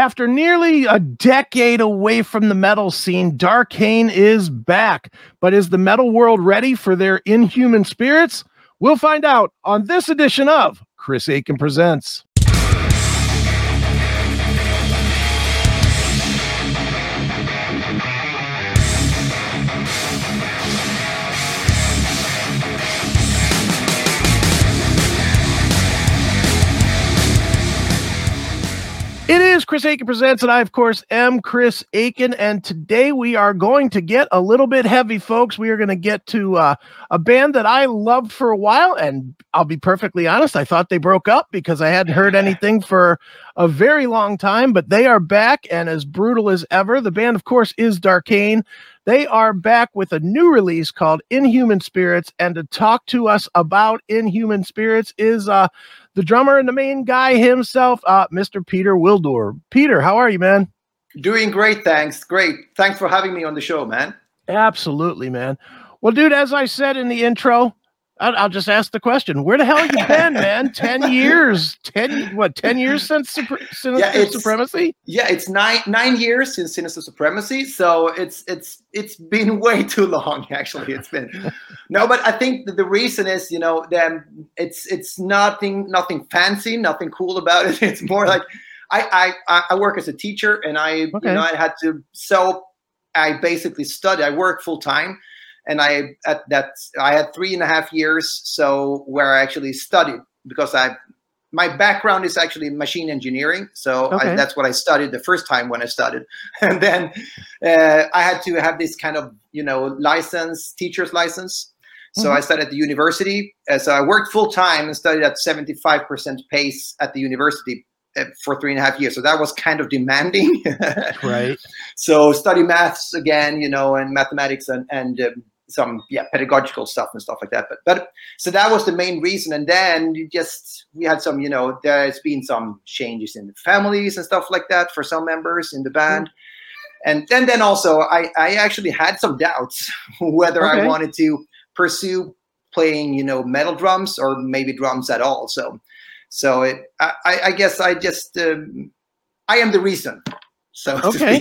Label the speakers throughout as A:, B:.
A: After nearly a decade away from the metal scene, Darkane is back. But is the metal world ready for their inhuman spirits? We'll find out on this edition of Chris Akin Presents. It is Chris Akin Presents, and I, of course, am Chris Akin, and today we are going to get a little bit heavy, folks. We are going to get to a band that I loved for a while, and I'll be perfectly honest, I thought they broke up because I hadn't heard anything for a very long time, but they are back, and as brutal as ever. The band, of course, is Darkane. They are back with a new release called Inhuman Spirits, and to talk to us about Inhuman Spirits is the drummer and the main guy himself, Mr. Peter Wildur. Peter, how are you, man?
B: Doing great, thanks. Great. Thanks for having me on the show, man.
A: Absolutely, man. Well, dude, as I said in the intro, I'll just ask the question. Where the hell have you been, man? 10 years. 10 years since Sinister Supremacy?
B: Yeah, it's nine years since Sinister Supremacy. So it's been way too long, actually. It's been. No, but I think that the reason is, it's nothing fancy, nothing cool about it. It's more like I work as a teacher, and I had to, so I basically study. I work full time. And I had 3.5 years, so where I actually studied, because my background is actually machine engineering, so that's what I studied the first time when I studied, and then I had to have this kind of license, teacher's license. So I studied at the university. So I worked full time and studied at 75% pace at the university for 3.5 years. So that was kind of demanding,
A: right? So
B: study maths again, and mathematics and some pedagogical stuff and stuff like that. But so that was the main reason. And then we had some, there's been some changes in the families and stuff like that for some members in the band. And then also I actually had some doubts whether I wanted to pursue playing, metal drums or maybe drums at all. So I guess I just I am the reason. So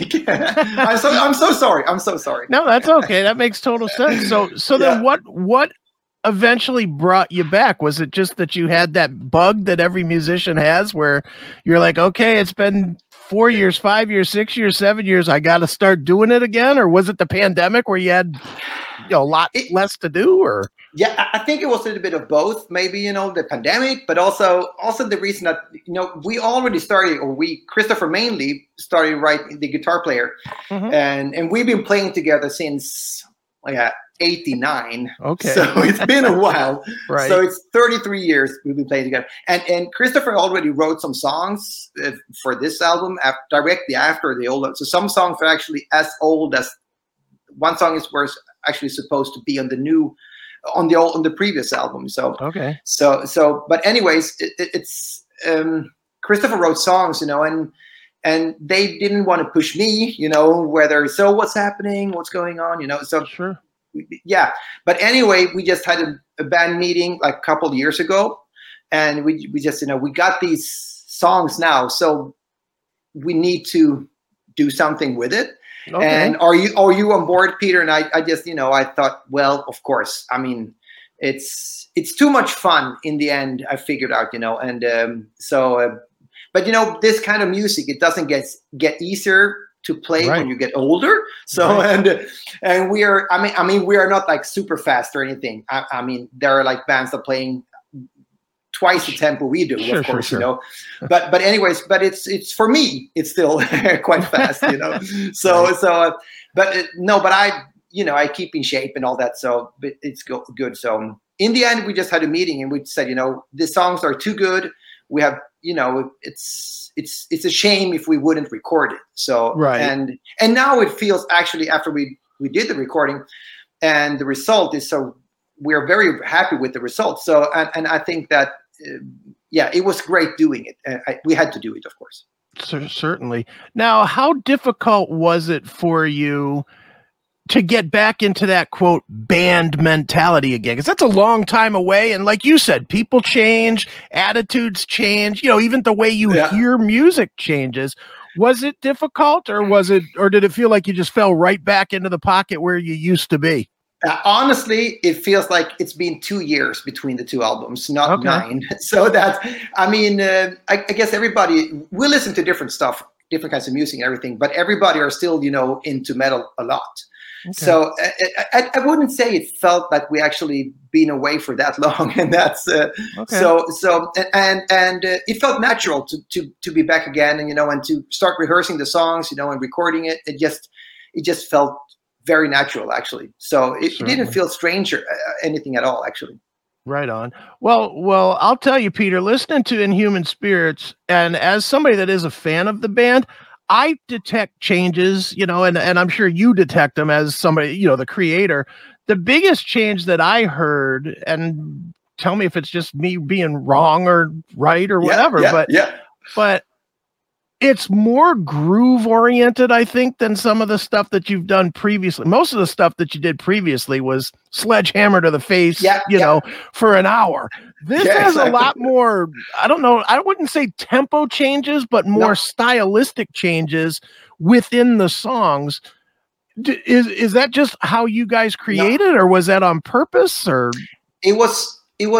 B: I'm so sorry. I'm so sorry.
A: No, that's okay. That makes total sense. So then what eventually brought you back? Was it just that you had that bug that every musician has where you're like, okay, it's been 4 years, 5 years, 6 years, 7 years, I got to start doing it again? Or was it the pandemic where you had a lot less to do? Or
B: yeah, I think it was a little bit of both. Maybe the pandemic, but also the reason that we already started, or Christopher mainly started writing, the guitar player, and we've been playing together since 89.
A: Okay,
B: so it's been a while.
A: Right.
B: So it's 33 years we've been playing together, and Christopher already wrote some songs for this album directly after the old one. So some songs are actually as old as one song was actually supposed to be on the new. On the previous album. So but anyways, it's Christopher wrote songs, and they didn't want to push me, what's happening, what's going on, so
A: sure.
B: Yeah. But anyway, we just had a band meeting like a couple of years ago, and we just, we got these songs now, so we need to do something with it. Okay. And are you on board, Peter? And I just, I thought, well, of course. I mean, it's too much fun in the end. I figured out, and but this kind of music, it doesn't get easier to play when you get older. So and we are, I mean, we are not like super fast or anything. I mean, there are like bands that are playing twice the tempo we do, of course,
A: sure.
B: But anyways, but it's for me, it's still quite fast, but I keep in shape and all that, so but it's good. So in the end, we just had a meeting and we said, the songs are too good. We have, it's a shame if we wouldn't record it. So and now it feels actually after we did the recording and the result is so. We're very happy with the results. So, and I think that, it was great doing it. We had to do it, of course.
A: Certainly. Now, how difficult was it for you to get back into that, quote, band mentality again? Because that's a long time away. And like you said, people change, attitudes change, even the way you hear music changes. Was it difficult, or did it feel like you just fell right back into the pocket where you used to be?
B: Honestly, it feels like it's been 2 years between the two albums, not 9. So that's, I mean, I guess everybody, we listen to different stuff, different kinds of music and everything, but everybody are still, into metal a lot. Okay. So I wouldn't say it felt like we actually been away for that long, and that's so it felt natural to be back again, and to start rehearsing the songs, and recording it. It just felt very natural, actually. So it didn't feel strange or anything at all, actually.
A: Right on. Well, I'll tell you, Peter, listening to Inhuman Spirits, and as somebody that is a fan of the band, I detect changes, and I'm sure you detect them as somebody, the creator. The biggest change that I heard, and tell me if it's just me being wrong or right or whatever, but it's more groove oriented, I think, than some of the stuff that you've done previously. Most of the stuff that you did previously was sledgehammer to the face, for an hour. This has a lot more, I don't know, I wouldn't say tempo changes, but more stylistic changes within the songs. Is that just how you guys created, or was that on purpose? Or
B: it was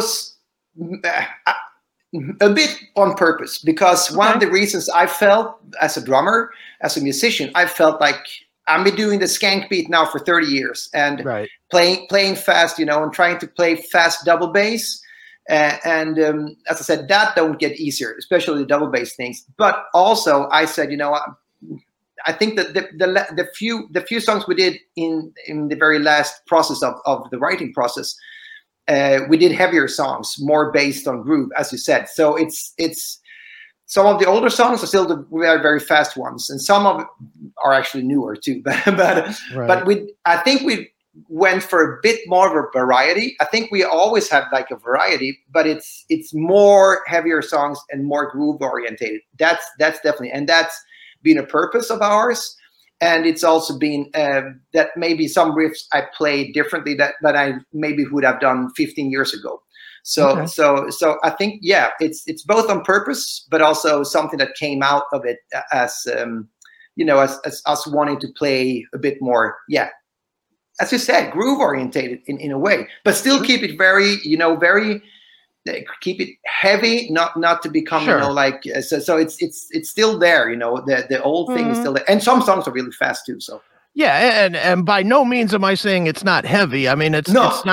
B: a bit on purpose, because one of the reasons I felt as a drummer, as a musician, I felt like I've been doing the skank beat now for 30 years and playing fast, and trying to play fast double bass. And as I said, that don't get easier, especially the double bass things. But also I said, I think that the few songs we did in the very last process of the writing process, we did heavier songs, more based on groove, as you said. So it's some of the older songs are still the very, very fast ones, and some of it are actually newer too. But I think we went for a bit more of a variety. I think we always have like a variety, but it's more heavier songs and more groove orientated. That's definitely, and that's been a purpose of ours. And it's also been that maybe some riffs I played differently that I maybe would have done 15 years ago. So I think, it's both on purpose, but also something that came out of it as as us wanting to play a bit more, as you said, groove orientated in a way, but still keep it very, keep it heavy, not to become so it's still there, the old thing is still there, and some songs are really fast too. So
A: and by no means am I saying it's not heavy. I mean, it's not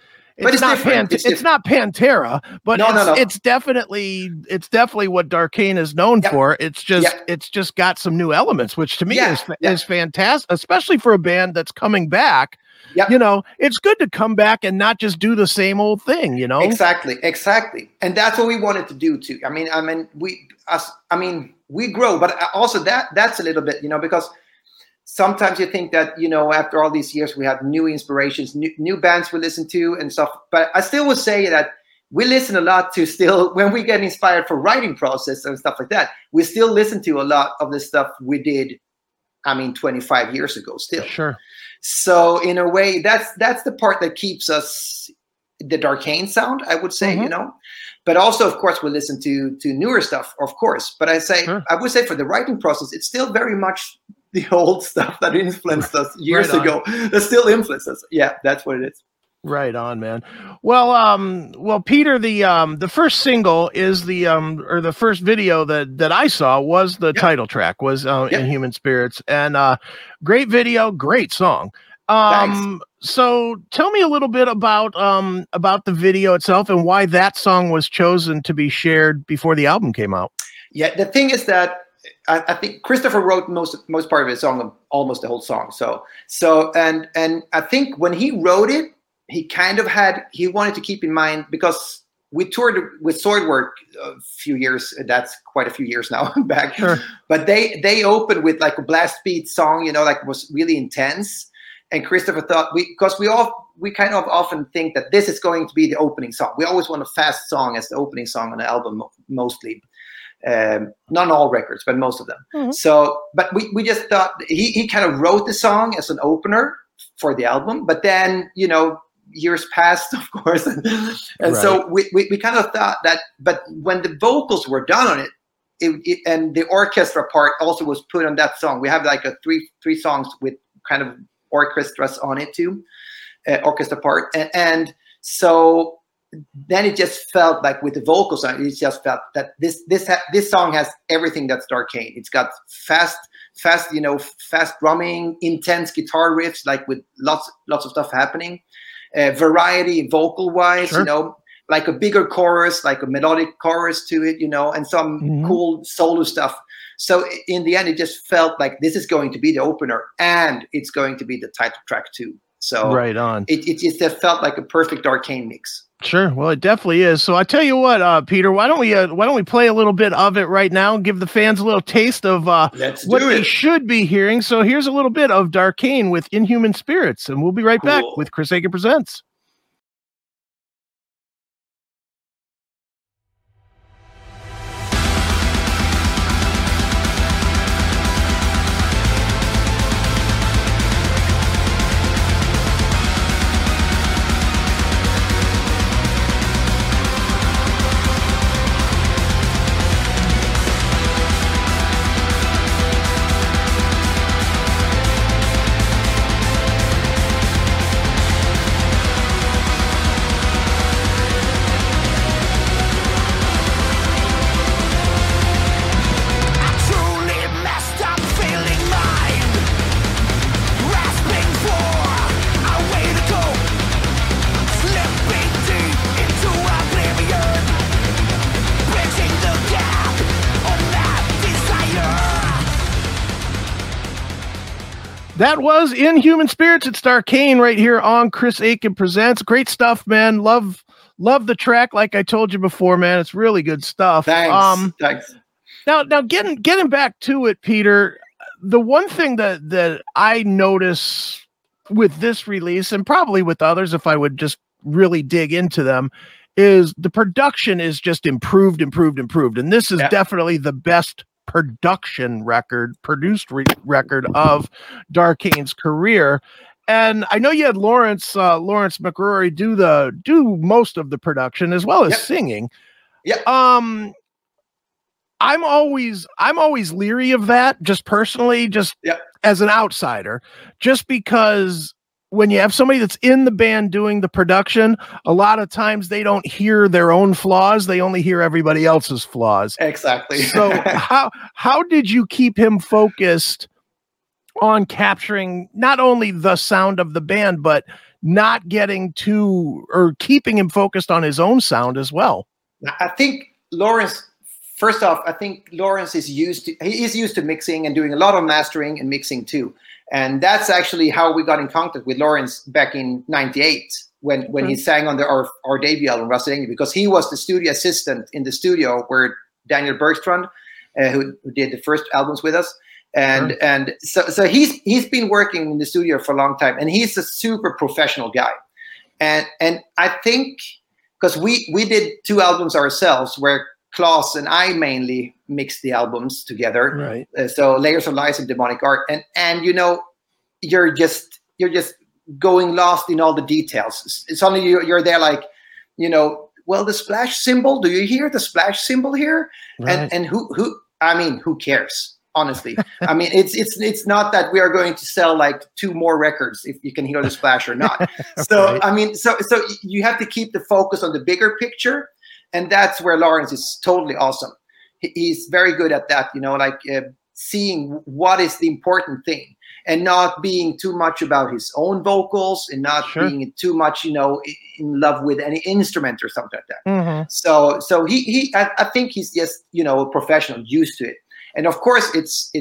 A: Pantera, but it's definitely what Darkane is known for. It's just got some new elements, which to me is fantastic, especially for a band that's coming back. It's good to come back and not just do the same old thing,
B: Exactly. And that's what we wanted to do too. I mean, we grow, but also that's a little bit, because sometimes you think that, after all these years, we have new inspirations, new bands we listen to and stuff. But I still would say that we listen a lot to still, when we get inspired for writing process and stuff like that, we still listen to a lot of the stuff we did, 25 years ago still.
A: Sure.
B: So in a way, that's the part that keeps us the Darkane sound, I would say, But also, of course, we listen to newer stuff, of course. But I would say for the writing process, it's still very much the old stuff that influenced us years ago. That still influences us. Yeah, that's what it is.
A: Right on, man. Well, Peter, the first single is or the first video that I saw was the title track, was Inhuman Spirits, and great video, great song. So tell me a little bit about the video itself and why that song was chosen to be shared before the album came out.
B: Yeah, the thing is that I think Christopher wrote most part of his song, almost the whole song. So and I think when he wrote it, he kind of he wanted to keep in mind, because we toured with Swordwork a few years, that's quite a few years now back. Sure. But they opened with like a blast beat song, like was really intense. And Christopher thought, because we kind of often think that this is going to be the opening song. We always want a fast song as the opening song on an album, mostly. Not all records, but most of them. Mm-hmm. So, but we just thought he kind of wrote the song as an opener for the album, but then, years passed, of course. And so we kind of thought that, but when the vocals were done on it, and the orchestra part also was put on that song. We have like a three songs with kind of orchestras on it too, orchestra part, and so then it just felt like with the vocals on it, it just felt that this song has everything that's Darkane. It's got fast drumming, intense guitar riffs, like with lots of stuff happening, variety vocal wise,
A: Sure.
B: like a bigger chorus, like a melodic chorus to it, and some cool solo stuff. So in the end, it just felt like this is going to be the opener and it's going to be the title track too. So
A: right on.
B: It just felt like a perfect Darkane mix.
A: Sure. Well, it definitely is. So I tell you what, Peter, why don't we play a little bit of it right now and give the fans a little taste of what they should be hearing. So here's a little bit of Darkane with Inhuman Spirits, and we'll be right back with Chris Akin Presents. That was Inhuman Spirits. It's Darkane right here on Chris Akin Presents. Great stuff, man. Love the track. Like I told you before, man, it's really good stuff.
B: Thanks. Thanks.
A: Now getting back to it, Peter, the one thing that I notice with this release, and probably with others, if I would just really dig into them, is the production is just improved. And this is definitely the best production produced record of Darkane's career. And I know you had Lawrence McCrory do most of the production as well as singing.
B: Yeah.
A: I'm always leery of that, just personally, as an outsider, just because when you have somebody that's in the band doing the production, a lot of times they don't hear their own flaws. They only hear everybody else's flaws.
B: Exactly.
A: So how did you keep him focused on capturing not only the sound of the band, but not getting keeping him focused on his own sound as well?
B: I think Lawrence, first off, is used to mixing and doing a lot of mastering and mixing too. And that's actually how we got in contact with Lawrence back in '98 when he sang on our debut album, Rhapsody, because he was the studio assistant in the studio where Daniel Bergstrand, who did the first albums with us. And so he's been working in the studio for a long time, and he's a super professional guy. And I think because we did 2 albums ourselves where Klaus and I mainly mixed the albums together.
A: Right.
B: So Layers of Lies and Demonic Art. And you're just going lost in all the details. It's only you're there like, well, the splash symbol, do you hear the splash symbol here? Right. And who cares? Honestly, I mean, it's not that we are going to sell like 2 more records if you can hear the splash or not. So, right. I mean, so you have to keep the focus on the bigger picture. And that's where Lawrence is totally awesome. He's very good at that, seeing what is the important thing and not being too much about his own vocals and not being too much, in love with any instrument or something like that.
A: Mm-hmm.
B: So I think he's just, a professional, used to it. And of course,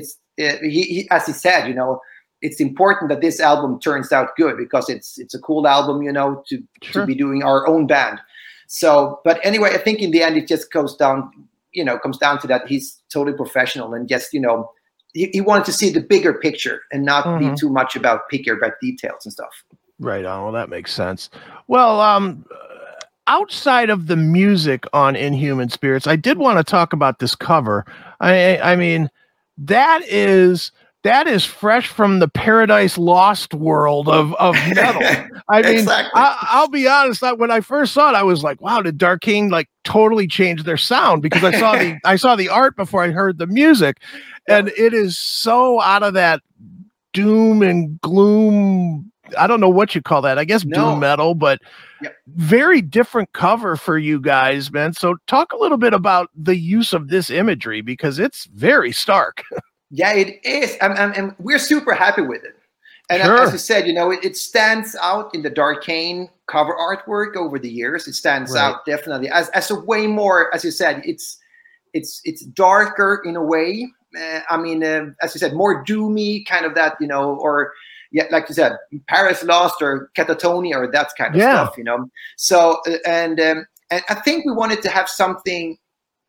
B: he as he said, it's important that this album turns out good because it's a cool album, to be doing our own band. So, but anyway, I think in the end, it just comes down to that he's totally professional and just, he wanted to see the bigger picture and not be too much about picky about details and stuff.
A: Right on. Well, that makes sense. Well, outside of the music on Inhuman Spirits, I did want to talk about this cover. I mean, that is that is fresh from the Paradise Lost world of metal. I mean,
B: Exactly.
A: I'll be honest. When I first saw it, I was like, "Wow, did Darkane like totally change their sound?" Because I saw the art before I heard the music, and it is so out of that doom and gloom. I don't know what you call that. I guess doom metal, but very different cover for you guys, man. So talk a little bit about the use of this imagery because it's very stark.
B: Yeah, it is. And we're super happy with it. And as you said, you know, it stands out in the Darkane cover artwork over the years. It stands out definitely as a way more, as you said, it's darker in a way. I mean, as you said, more doomy kind of that, you know, or like you said, Paradise Lost or Catatonia or that kind of stuff, you know. So and I think we wanted to have something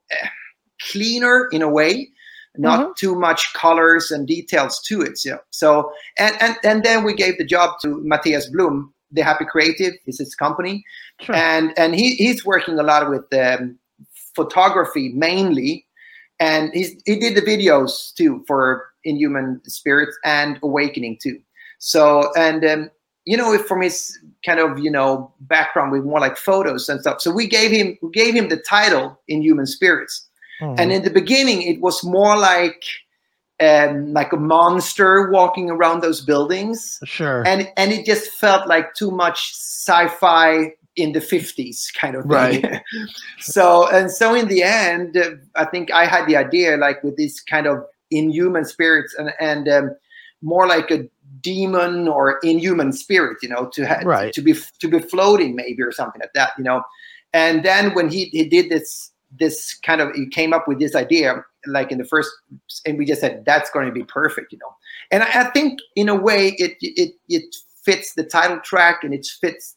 B: cleaner in a way. Not too much colors and details to it. So and then we gave the job to Matthias Blum, the Happy Creative, is his company, and he's working a lot with photography mainly, and he did the videos too for Inhuman Spirits and Awakening too. So and you know, from his kind of, you know, background with more like photos and stuff. So we gave him the title Inhuman Spirits. And in the beginning, it was more like a monster walking around those buildings.
A: Sure.
B: And it just felt like too much sci-fi in the 50s kind of thing.
A: Right.
B: So in the end, I think I had the idea like with this kind of inhuman spirits and more like a demon or inhuman spirit, you know, to be floating maybe or something like that, you know. And then when he did this kind of, he came up with this idea like in the first, and we just said that's going to be perfect, you know. And I think in a way it fits the title track, and it fits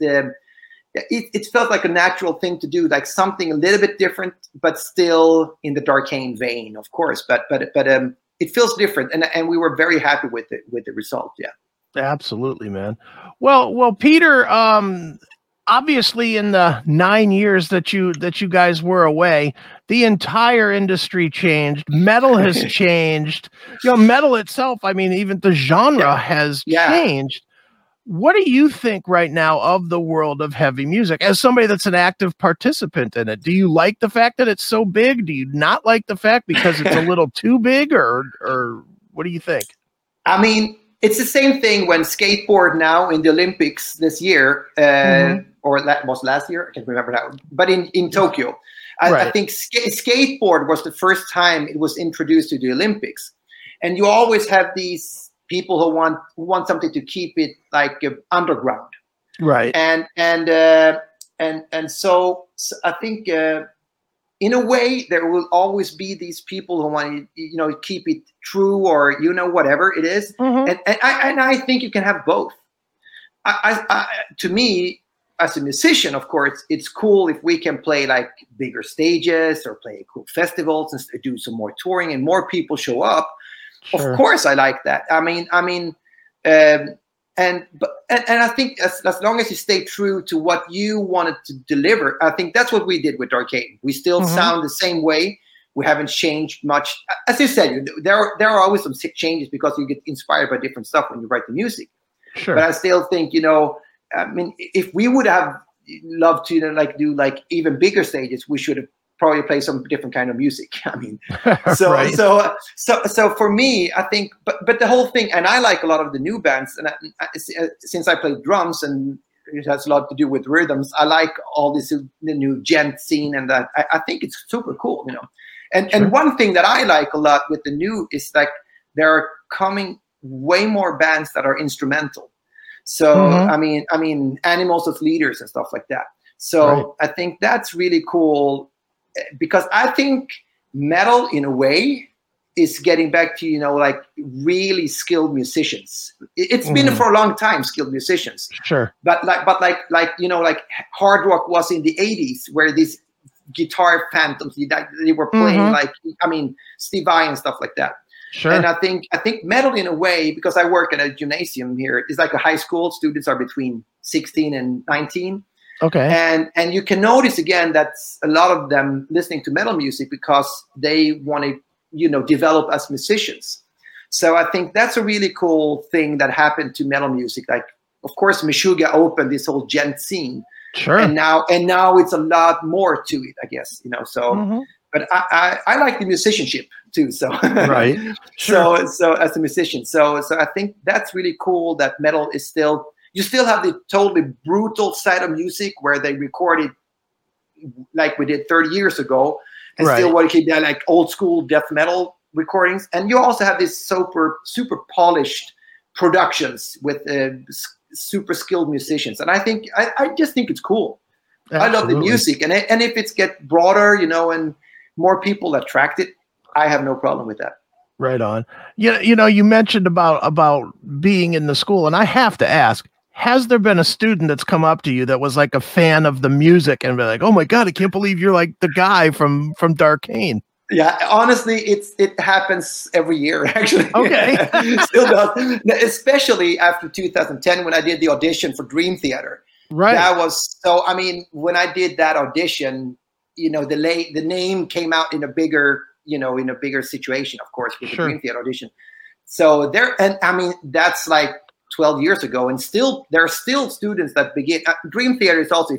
B: it felt like a natural thing to do, like something a little bit different but still in the Darkane vein, of course, but it feels different, and we were very happy with the result.
A: Absolutely, man. Well, Peter, obviously in the 9 years that you guys were away, the entire industry changed. Metal has changed. You know, metal itself, I mean, even the genre has changed. What do you think right now of the world of heavy music as somebody that's an active participant in it? Do you like the fact that it's so big? Do you not like the fact because it's a little too big, or what do you think?
B: I mean, it's the same thing when skateboard now in the Olympics this year, or that was last year, I can't remember that, but in Tokyo. I think skateboard was the first time it was introduced to the Olympics. And you always have these people who want something to keep it like underground.
A: Right.
B: And so I think in a way there will always be these people who want to, you know, keep it true, or, you know, whatever it is. And I think you can have both. To me, as a musician, of course, it's cool if we can play like bigger stages or play cool festivals and do some more touring and more people show up. Sure. Of course, I like that. I mean, and I think as long as you stay true to what you wanted to deliver, I think that's what we did with Darkane. We still sound the same way. We haven't changed much. As you said, there are always some changes because you get inspired by different stuff when you write the music.
A: Sure.
B: But I still think, you know, I mean, if we would have loved to like do like even bigger stages, we should have probably played some different kind of music. I mean, so for me, I think, but the whole thing, and I like a lot of the new bands, and since I play drums and it has a lot to do with rhythms, I like all this the new gent scene, and that I think it's super cool, you know. And one thing that I like a lot with the new is like there are coming way more bands that are instrumental. So I mean, Animals as Leaders and stuff like that. So I think that's really cool, because I think metal in a way is getting back to, you know, like really skilled musicians. It's been for a long time, skilled musicians.
A: Sure.
B: But like you know, like hard rock was in the 80s, where these guitar phantoms, they were playing like, I mean, Steve Vai and stuff like that.
A: Sure.
B: And I think metal in a way, because I work at a gymnasium here, it's like a high school. Students are between 16 and 19.
A: Okay.
B: And you can notice again that a lot of them listening to metal music because they want to, you know, develop as musicians. So I think that's a really cool thing that happened to metal music. Like, of course, Meshuggah opened this whole gent scene.
A: Sure.
B: And now it's a lot more to it, I guess, you know. So, but I like the musicianship too. So,
A: right. Sure.
B: So as a musician, so I think that's really cool that metal is still, you still have the totally brutal side of music where they recorded like we did 30 years ago, and still what you keep that like old school death metal recordings. And you also have this super polished productions with super skilled musicians, and I just think it's cool. Absolutely. I love the music, and if it's get broader, you know, and more people attracted, I have no problem with that.
A: Right on. You know, you mentioned about being in the school, and I have to ask, has there been a student that's come up to you that was like a fan of the music and be like, oh my God, I can't believe you're like the guy from Darkane?
B: Yeah, honestly, it happens every year, actually.
A: Okay.
B: Still does. Especially after 2010 when I did the audition for Dream Theater.
A: Right.
B: That was so, I mean, when I did that audition, you know, the name came out in a bigger situation, of course, with the Dream Theater audition. So and I mean, that's like 12 years ago, and still there are still students that begin. Dream Theater is also,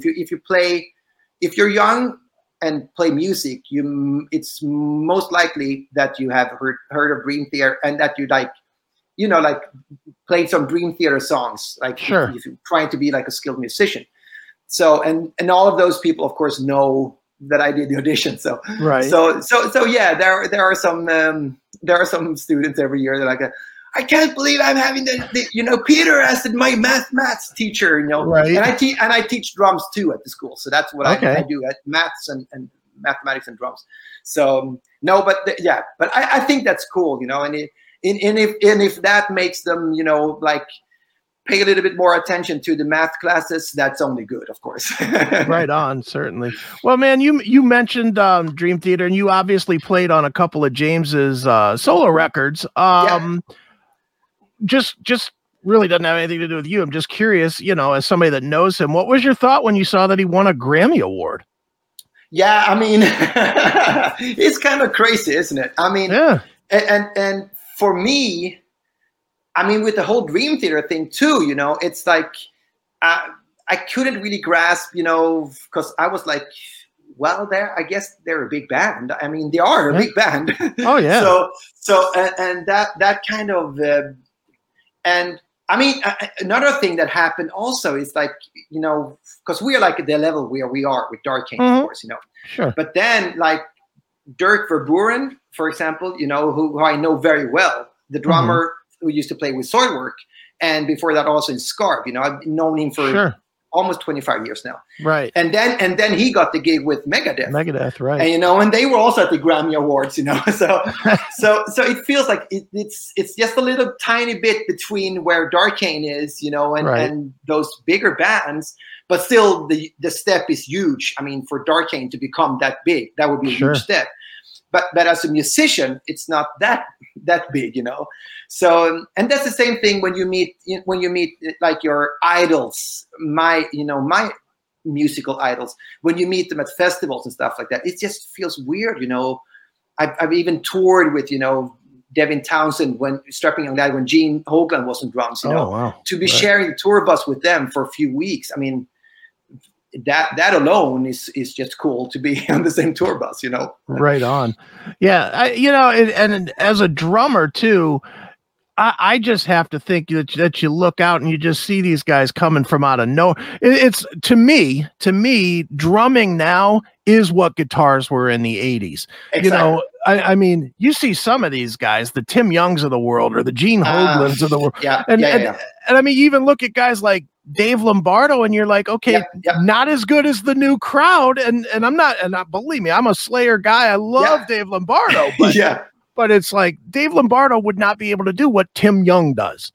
B: if you're young and play music, it's most likely that you have heard of Dream Theater, and that you like played some Dream Theater songs, like if you're trying to be like a skilled musician. So and all of those people, of course, know that I did the audition. So so yeah, there are some students every year that like, I can't believe I'm having the you know, Peter as my maths teacher, you know, and I teach drums too at the school. So that's what I do at maths and mathematics and drums. So no, but but I think that's cool, you know, and if that makes them, you know, like pay a little bit more attention to the math classes, that's only good, of course.
A: Right on, certainly. Well, man, you mentioned Dream Theater, and you obviously played on a couple of James's solo records. Just really doesn't have anything to do with you. I'm just curious, you know, as somebody that knows him, what was your thought when you saw that he won a Grammy Award?
B: Yeah, I mean, it's kind of crazy, isn't it? I mean, and for me, I mean, with the whole Dream Theater thing too, you know, it's like I couldn't really grasp, you know, because I was like, well, I guess they're a big band. I mean, they are a big band.
A: Oh yeah.
B: So and that kind of and I mean, another thing that happened also is like, you know, because we are like at the level where we are with Darkane, of course, you know.
A: Sure.
B: But then like Dirk Verburen, for example, you know, who I know very well, the drummer who used to play with Soilwork, and before that also in Scarf, you know, I've known him for almost 25 years now.
A: Right.
B: And then he got the gig with Megadeth.
A: Right.
B: And, you know, and they were also at the Grammy Awards, you know. So it feels like it's just a little tiny bit between where Darkane is, you know, and those bigger bands, but still the step is huge. I mean, for Darkane to become that big, that would be a huge step. But as a musician, it's not that big, you know. So, and that's the same thing when you meet like your idols, my musical idols. When you meet them at festivals and stuff like that, it just feels weird, you know. I've even toured with, you know, Devin Townsend when Strapping Young Lad, when Gene Hoglan was on drums, you know, to be sharing the tour bus with them for a few weeks. I mean, that alone is just cool to be on the same tour bus, you know.
A: Right on. Yeah, you know, and as a drummer too, I just have to think that you look out and you just see these guys coming from out of nowhere. It's to me, drumming now is what guitars were in the 80s. Exactly. You know, I mean, you see some of these guys, the Tim Youngs of the world or the Gene Hoglans of the world. And I mean, you even look at guys like Dave Lombardo and you're like, okay, not as good as the new crowd. And I'm not, believe me, I'm a Slayer guy. I love Dave Lombardo, but but it's like Dave Lombardo would not be able to do what Tim Young does.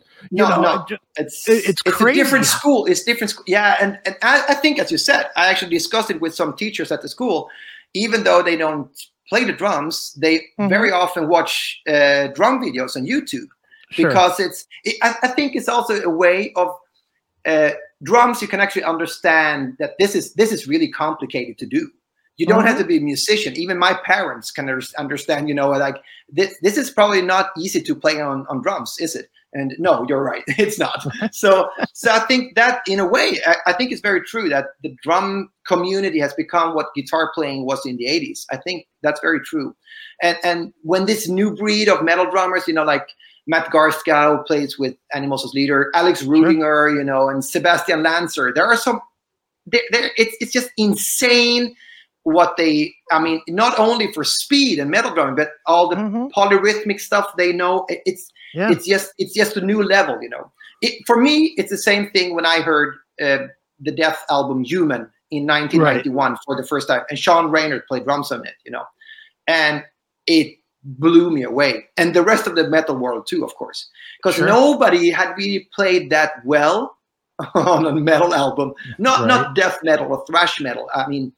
A: It's crazy.
B: A different school. It's different school. Yeah. And I think, as you said, I actually discussed it with some teachers at the school. Even though they don't play the drums, they very often watch drum videos on YouTube because I think it's also a way of drums. You can actually understand that this is really complicated to do. You don't have to be a musician. Even my parents can understand, like this is probably not easy to play on drums, is it? And no, you're right. It's not. So I think that in a way, I think it's very true that the drum community has become what guitar playing was in the 80s. I think that's very true. And when this new breed of metal drummers, like Matt Garska, who plays with Animals as leader, Alex Rudinger, and Sebastian Lancer, there are some, it's just insane what not only for speed and metal drumming, but all the polyrhythmic stuff they know. It's just a new level, For me, it's the same thing when I heard the Death album Human in 1991 for the first time, and Sean Reynard played drums on it, and it blew me away, and the rest of the metal world too, of course, because nobody had really played that well on a metal album, not death metal or thrash metal.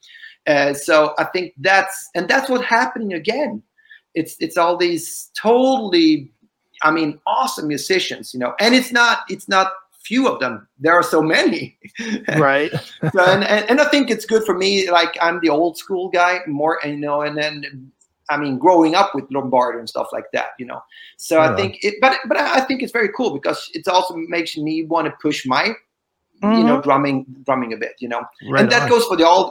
B: So I think that's what's happening again. It's all these totally, awesome musicians, and it's not few of them. There are so many,
A: right?
B: So, and I think it's good for me. Like I'm the old school guy more, and then growing up with Lombardi and stuff like that, So I think but I think it's very cool because it also makes me want to push my drumming a bit,
A: Right
B: and that goes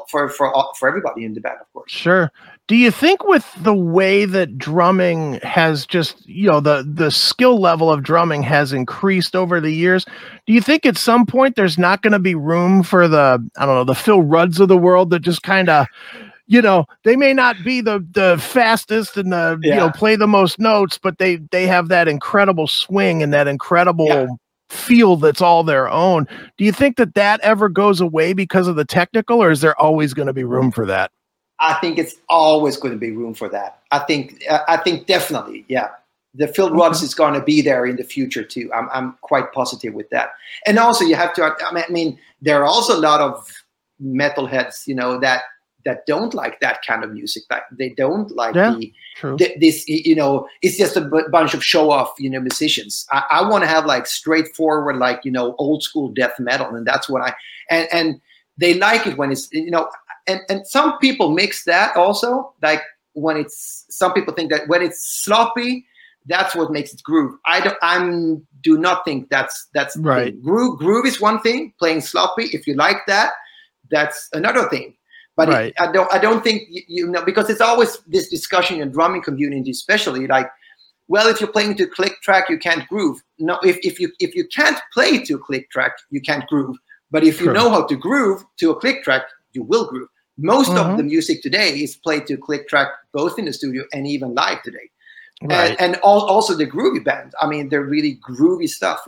B: for everybody in the band, of course.
A: Sure. Do you think with the way that drumming has just, the skill level of drumming has increased over the years, do you think at some point there's not going to be room for the Phil Rudds of the world that just kind of, they may not be the fastest and play the most notes, but they have that incredible swing and that incredible feel that's all their own. Do you think that ever goes away because of the technical, or is there always going to be room for that?
B: I think it's always going to be room for that. I think definitely, the Phil Rudds is going to be there in the future too. I'm quite positive with that. And also you have to, there are also a lot of metalheads, that don't like that kind of music. Like they don't like this, it's just a bunch of show off, musicians. I want to have like straightforward, like, old school death metal. And that's what and they like it when it's, and some people mix that also, like when some people think that when it's sloppy, that's what makes it groove. I do not think that's
A: right.
B: Groove is one thing, playing sloppy. If you like that, that's another thing. But I don't think, because it's always this discussion in drumming community, especially like, well, if you're playing to a click track, you can't groove. No, if you can't play to a click track, you can't groove. But if you know how to groove to a click track, you will groove. Most of the music today is played to a click track, both in the studio and even live today. Right. And also the groovy bands. They're really groovy stuff,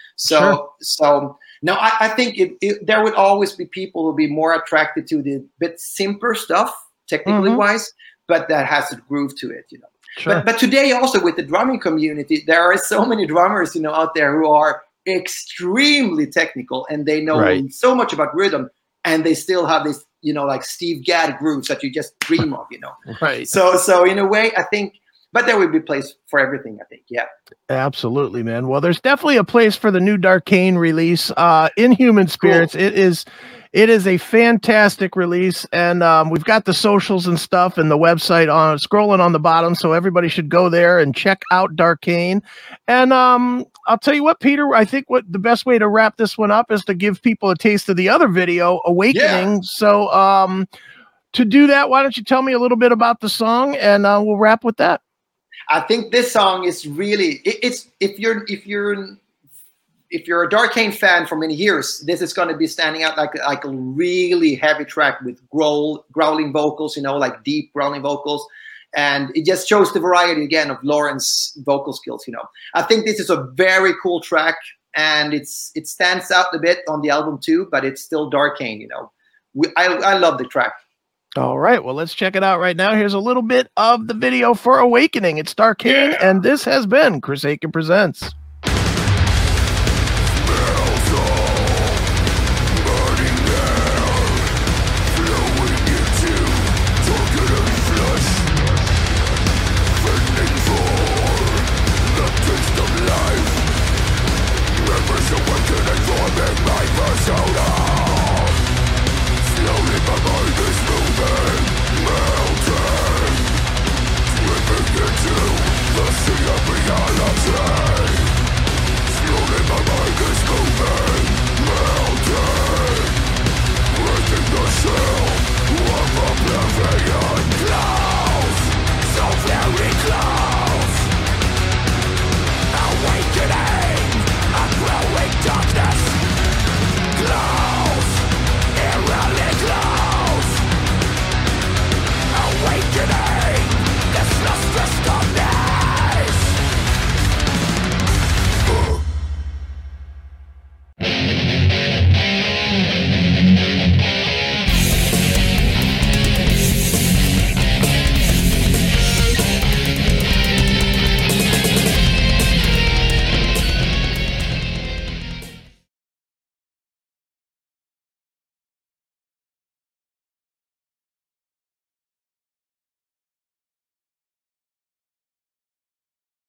B: So no, I think there would always be people who will be more attracted to the bit simpler stuff, technically wise, but that has a groove to it, Sure. But today also with the drumming community, there are so many drummers, out there who are extremely technical and they know so much about rhythm, and they still have this, like Steve Gadd grooves that you just dream of,
A: Right.
B: So in a way, I think. But there would be a place for everything, I think. Yeah.
A: Absolutely, man. Well, there's definitely a place for the new Darkane release, Inhuman Spirits. Cool. It is a fantastic release, and we've got the socials and stuff and the website scrolling on the bottom, so everybody should go there and check out Darkane. And I'll tell you what, Peter, I think what the best way to wrap this one up is to give people a taste of the other video, Awakening. Yeah. So to do that, why don't you tell me a little bit about the song, and we'll wrap with that.
B: I think this song is really, it's if you're a Darkane fan for many years, this is going to be standing out like a really heavy track with growling vocals, like deep growling vocals, and it just shows the variety again of Lauren's vocal skills. I think this is a very cool track, and it stands out a bit on the album too, but it's still Darkane. I love the track.
A: All right, well, let's check it out right now. Here's a little bit of the video for Awakening. It's Darkane, and this has been Chris Akin Presents.